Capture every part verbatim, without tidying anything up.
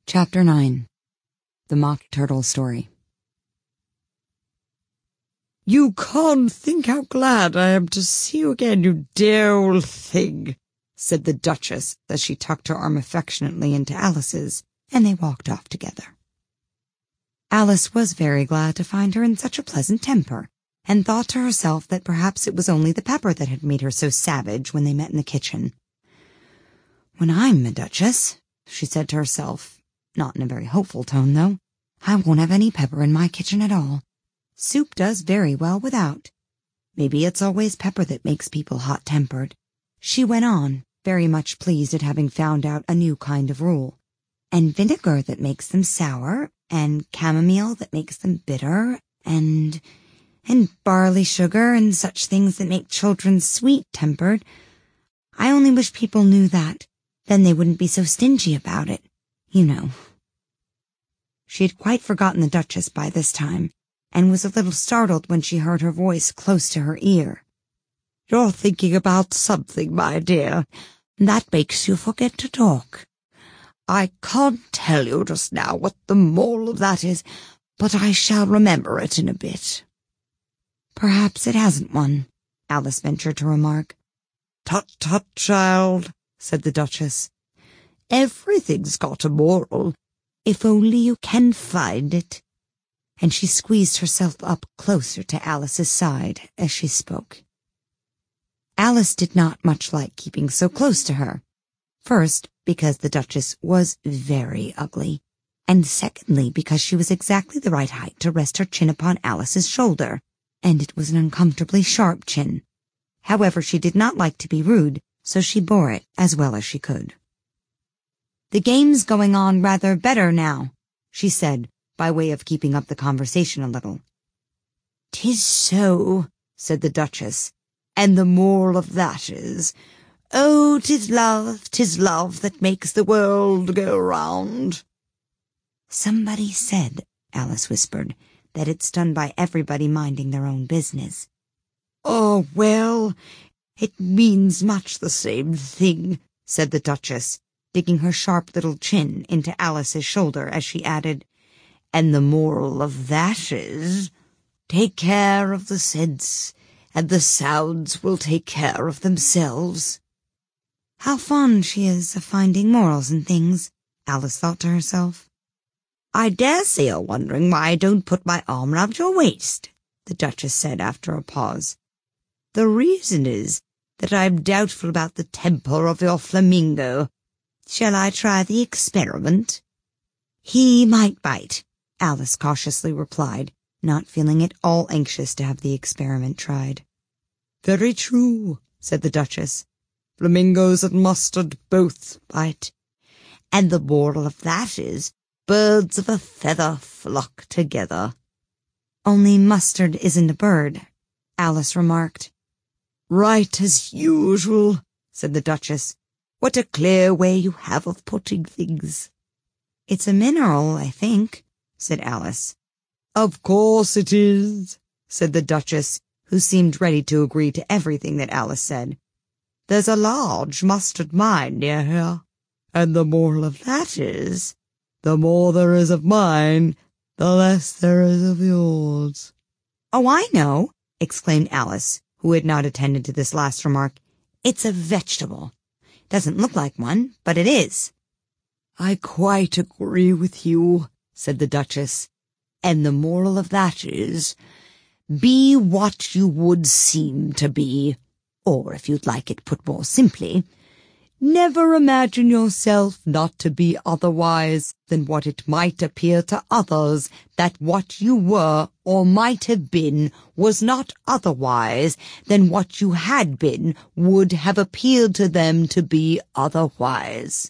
Chapter nine. The Mock Turtle Story. "You can't think how glad I am to see you again, you dear old thing," said the Duchess as she tucked her arm affectionately into Alice's, and they walked off together. Alice was very glad to find her in such a pleasant temper, and thought to herself that perhaps it was only the pepper that had made her so savage when they met in the kitchen. "When I'm a Duchess," she said to herself, not in a very hopeful tone, though, "I won't have any pepper in my kitchen at all. Soup does very well without. Maybe it's always pepper that makes people hot-tempered." She went on, very much pleased at having found out a new kind of rule. "And vinegar that makes them sour, and chamomile that makes them bitter, and... and barley sugar and such things that make children sweet-tempered. I only wish people knew that. Then they wouldn't be so stingy about it. You know." She had quite forgotten the Duchess by this time, and was a little startled when she heard her voice close to her ear. "You're thinking about something, my dear. That makes you forget to talk. I can't tell you just now what the moral of that is, but I shall remember it in a bit." "Perhaps it hasn't one," Alice ventured to remark. "Tut, tut, child," said the Duchess. "Everything's got a moral, if only you can find it." And she squeezed herself up closer to Alice's side as she spoke. Alice did not much like keeping so close to her. First, because the Duchess was very ugly, and secondly, because she was exactly the right height to rest her chin upon Alice's shoulder, and it was an uncomfortably sharp chin. However, she did not like to be rude, so she bore it as well as she could. "The game's going on rather better now," she said, by way of keeping up the conversation a little. "'Tis so," said the Duchess, "and the moral of that is, oh, 'tis love, 'tis love that makes the world go round." "Somebody said," Alice whispered, "that it's done by everybody minding their own business." "Oh, well, it means much the same thing," said the Duchess, digging her sharp little chin into Alice's shoulder as she added, "and the moral of that is, take care of the sense, and the sounds will take care of themselves." "How fond she is of finding morals in things," Alice thought to herself. "I dare say you're wondering why I don't put my arm round your waist," the Duchess said after a pause. "The reason is that I'm doubtful about the temper of your flamingo. Shall I try the experiment?" "He might bite," Alice cautiously replied, not feeling at all anxious to have the experiment tried. "Very true," said the Duchess. "Flamingos and mustard both bite. And the moral of that is, birds of a feather flock together." "Only mustard isn't a bird," Alice remarked. "Right as usual," said the Duchess. "What a clear way you have of putting things." "It's a mineral, I think," said Alice. "Of course it is," said the Duchess, who seemed ready to agree to everything that Alice said. "There's a large mustard mine near here, and the moral of that is, the more there is of mine, the less there is of yours." "Oh, I know," exclaimed Alice, who had not attended to this last remark. "It's a vegetable. Doesn't look like one, but it is." "I quite agree with you," said the Duchess, "and the moral of that is, be what you would seem to be, or if you'd like it put more simply, never imagine yourself not to be otherwise than what it might appear to others that what you were or might have been was not otherwise than what you had been would have appeared to them to be otherwise."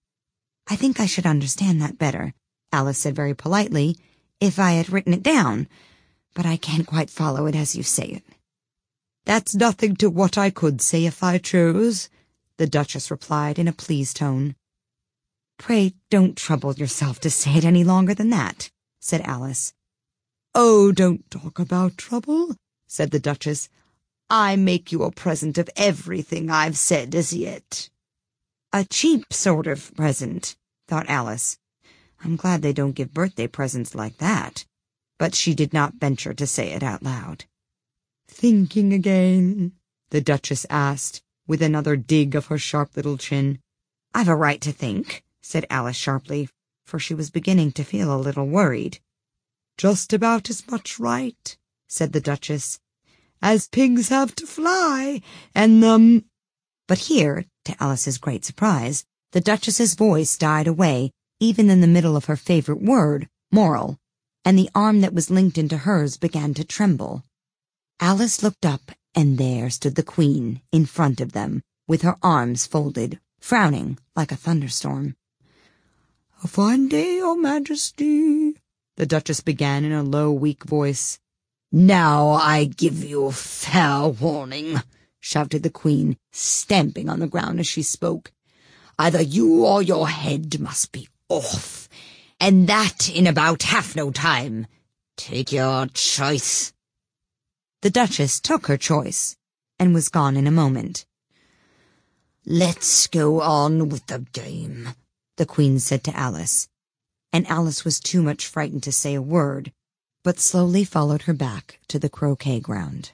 "I think I should understand that better," Alice said very politely, "if I had written it down, but I can't quite follow it as you say it." "That's nothing to what I could say if I chose," the Duchess replied in a pleased tone. "Pray don't trouble yourself to say it any longer than that," said Alice. "Oh, don't talk about trouble," said the Duchess. "I make you a present of everything I've said as yet." A cheap sort of present, thought Alice. I'm glad they don't give birthday presents like that. But she did not venture to say it out loud. Thinking again? The Duchess asked, with another dig of her sharp little chin. I've a right to think, said Alice sharply, for she was beginning to feel a little worried. Just about as much right, said the Duchess, as pigs have to fly, and um... But here, to Alice's great surprise, the Duchess's voice died away, even in the middle of her favorite word, moral, and the arm that was linked into hers began to tremble. Alice looked up, and there stood the Queen, in front of them, with her arms folded, frowning like a thunderstorm. A fine day, Your Majesty, the Duchess began in a low, weak voice. Now I give you fair warning, shouted the Queen, stamping on the ground as she spoke. Either you or your head must be off, and that in about half no time. Take your choice. The Duchess took her choice, and was gone in a moment. Let's go on with the game, the Queen said to Alice, and Alice was too much frightened to say a word, but slowly followed her back to the croquet ground.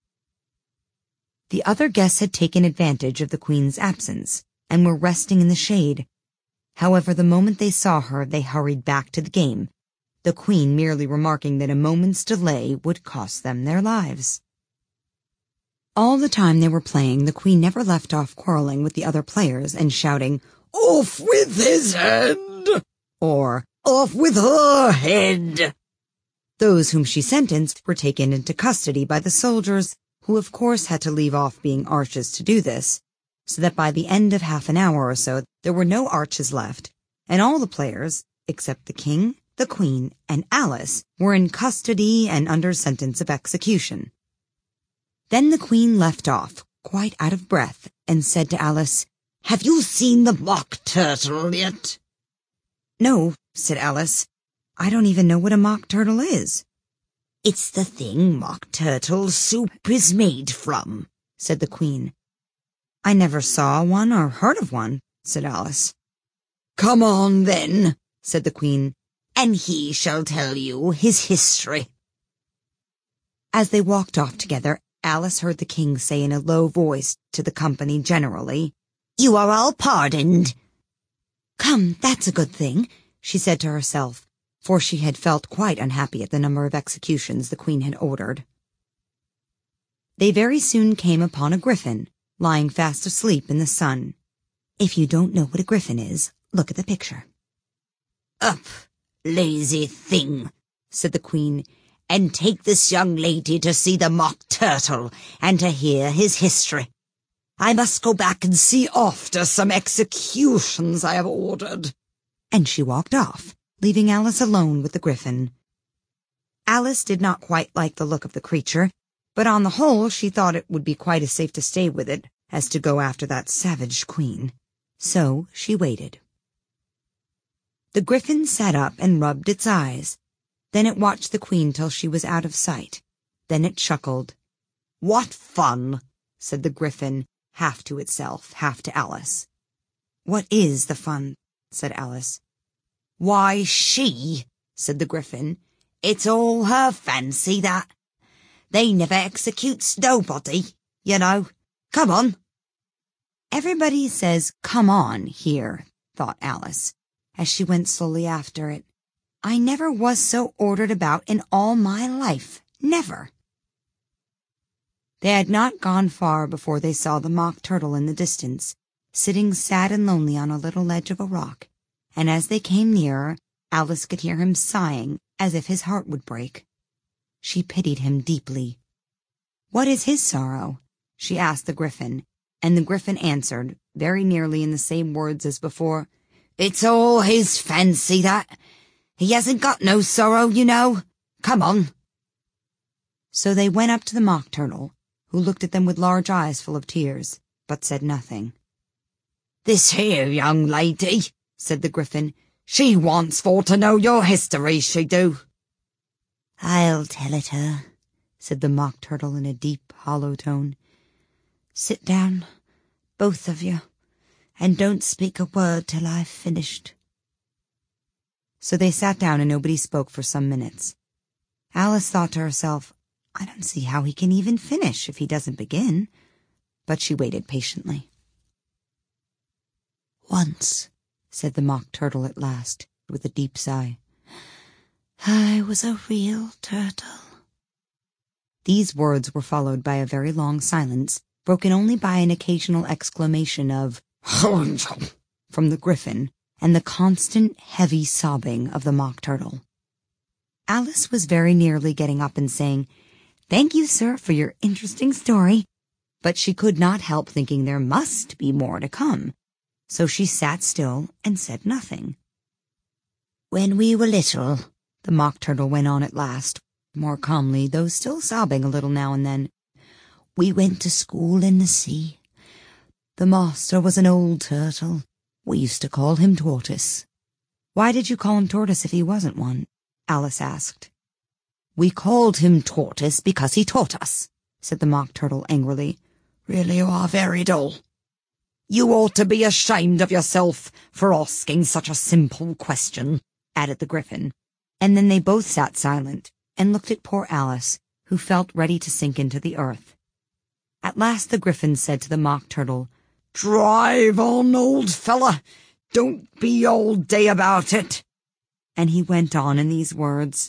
The other guests had taken advantage of the Queen's absence, and were resting in the shade. However, the moment they saw her, they hurried back to the game, the Queen merely remarking that a moment's delay would cost them their lives. All the time they were playing, the Queen never left off quarreling with the other players and shouting, Off with his head! Or, Off with her head! Those whom she sentenced were taken into custody by the soldiers, who of course had to leave off being arches to do this, so that by the end of half an hour or so there were no arches left, and all the players, except the King, the Queen, and Alice, were in custody and under sentence of execution. Then the Queen left off, quite out of breath, and said to Alice, Have you seen the mock turtle yet? No, said Alice. I don't even know what a mock turtle is. It's the thing mock turtle soup is made from, said the Queen. I never saw one or heard of one, said Alice. Come on, then, said the Queen, and he shall tell you his history. As they walked off together, Alice heard the King say in a low voice to the company generally, You are all pardoned. Come, that's a good thing, she said to herself, for she had felt quite unhappy at the number of executions the Queen had ordered. They very soon came upon a griffin, lying fast asleep in the sun. If you don't know what a griffin is, look at the picture. Up, lazy thing, said the Queen, and take this young lady to see the mock turtle and to hear his history. I must go back and see after some executions I have ordered. And she walked off, leaving Alice alone with the griffin. Alice did not quite like the look of the creature, but on the whole she thought it would be quite as safe to stay with it as to go after that savage Queen. So she waited. The griffin sat up and rubbed its eyes. Then it watched the Queen till she was out of sight. Then it chuckled. What fun, said the griffin, half to itself, half to Alice. What is the fun, said Alice. Why, she, said the griffin. It's all her fancy, that. They never executes nobody, you know. Come on. Everybody says come on here, thought Alice, as she went slowly after it. I never was so ordered about in all my life, never. They had not gone far before they saw the mock turtle in the distance, sitting sad and lonely on a little ledge of a rock, and as they came nearer, Alice could hear him sighing as if his heart would break. She pitied him deeply. What is his sorrow? She asked the griffin, and the griffin answered, very nearly in the same words as before, It's all his fancy, that. He hasn't got no sorrow, you know. Come on. So they went up to the mock turtle, who looked at them with large eyes full of tears, but said nothing. This here young lady, said the griffin, she wants for to know your history, she do. I'll tell it her, said the mock turtle in a deep, hollow tone. Sit down, both of you, and don't speak a word till I've finished. So they sat down and nobody spoke for some minutes. Alice thought to herself, I don't see how he can even finish if he doesn't begin. But she waited patiently. Once, said the Mock Turtle at last, with a deep sigh, I was a real turtle. These words were followed by a very long silence, broken only by an occasional exclamation of from the Gryphon and the constant heavy sobbing of the Mock Turtle. Alice was very nearly getting up and saying, Thank you, sir, for your interesting story, but she could not help thinking there must be more to come, so she sat still and said nothing. When we were little, the Mock Turtle went on at last, more calmly, though still sobbing a little now and then, we went to school in the sea. The master was an old turtle. We used to call him Tortoise. Why did you call him Tortoise if he wasn't one? Alice asked. We called him Tortoise because he taught us, said the Mock Turtle angrily. Really, you are very dull. You ought to be ashamed of yourself for asking such a simple question, added the Gryphon. And then they both sat silent and looked at poor Alice, who felt ready to sink into the earth. At last the Gryphon said to the Mock Turtle, Drive on, old fella. Don't be all day about it. And he went on in these words.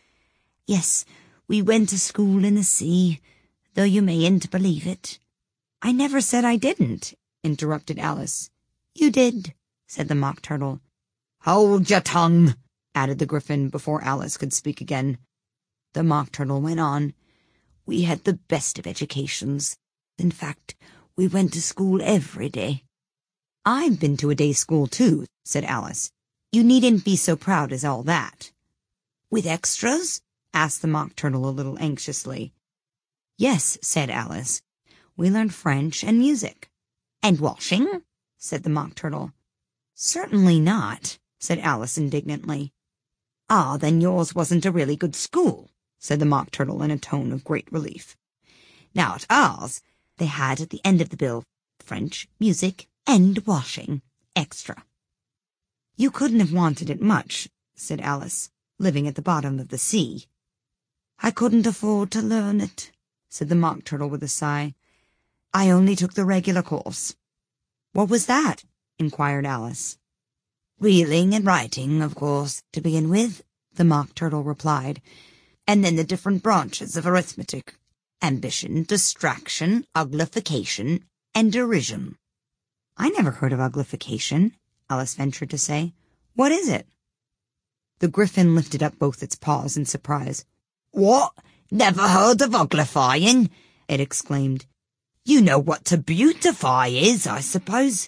Yes, we went to school in the sea, though you mayn't believe it. I never said I didn't, interrupted Alice. You did, said the Mock Turtle. Hold your tongue, added the Gryphon before Alice could speak again. The Mock Turtle went on. We had the best of educations. In fact, we went to school every day. I've been to a day school too, said Alice. You needn't be so proud as all that. With extras? Asked the Mock Turtle a little anxiously. Yes, said Alice. We learned French and music. And washing? Said the Mock Turtle. Certainly not, said Alice indignantly. Ah, then yours wasn't a really good school, said the Mock Turtle in a tone of great relief. Now at ours, they had at the end of the bill French, music, and washing, extra. You couldn't have wanted it much, said Alice, living at the bottom of the sea. I couldn't afford to learn it, said the Mock Turtle with a sigh. I only took the regular course. What was that? Inquired Alice. Reading and writing, of course, to begin with, the Mock Turtle replied, and then the different branches of arithmetic. Ambition, distraction, uglification, and derision. I never heard of uglification, Alice ventured to say. What is it? The Gryphon lifted up both its paws in surprise. What? Never heard of uglifying? It exclaimed. You know what to beautify is, I suppose.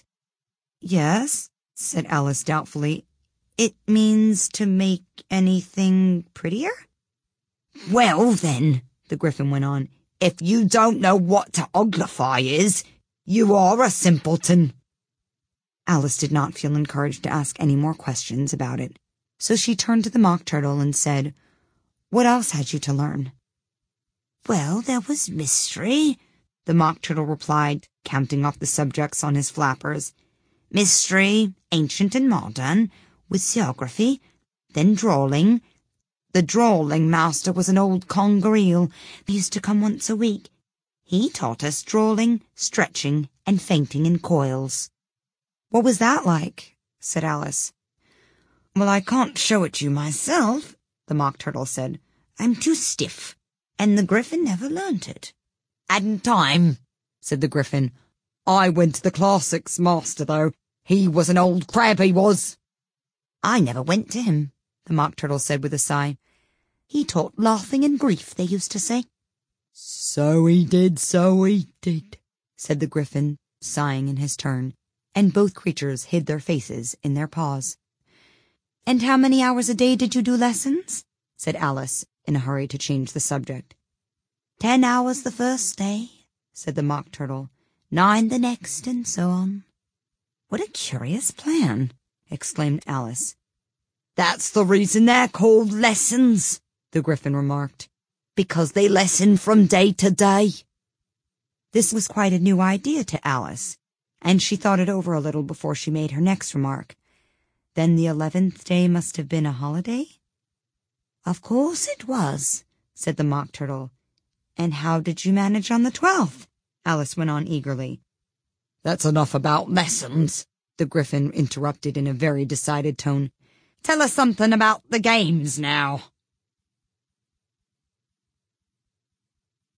Yes, said Alice doubtfully. It means to make anything prettier? Well, then, the Gryphon went on, if you don't know what to uglify is, you are a simpleton. Alice did not feel encouraged to ask any more questions about it, so she turned to the Mock Turtle and said, What else had you to learn? Well, there was mystery, the Mock Turtle replied, counting off the subjects on his flappers. Mystery, ancient and modern, with geography, then drawing. The drawling master was an old conger eel who used to come once a week. He taught us drawling, stretching, and fainting in coils. What was that like? Said Alice. Well, I can't show it you myself, the Mock Turtle said. I'm too stiff, and the Gryphon never learnt it. Hadn't time, said the Gryphon. I went to the classics master, though. He was an old crab, he was. I never went to him, the Mock Turtle said with a sigh. He taught laughing and grief, they used to say. So he did, so he did, said the Gryphon, sighing in his turn, and both creatures hid their faces in their paws. And how many hours a day did you do lessons? Said Alice, in a hurry to change the subject. Ten hours the first day, said the Mock Turtle, nine the next, and so on. What a curious plan, exclaimed Alice. That's the reason they're called lessons, the Gryphon remarked, because they lesson from day to day. This was quite a new idea to Alice, and she thought it over a little before she made her next remark. Then the eleventh day must have been a holiday? Of course it was, said the Mock Turtle. And how did you manage on the twelfth? Alice went on eagerly. That's enough about lessons, the Gryphon interrupted in a very decided tone. Tell us something about the games now.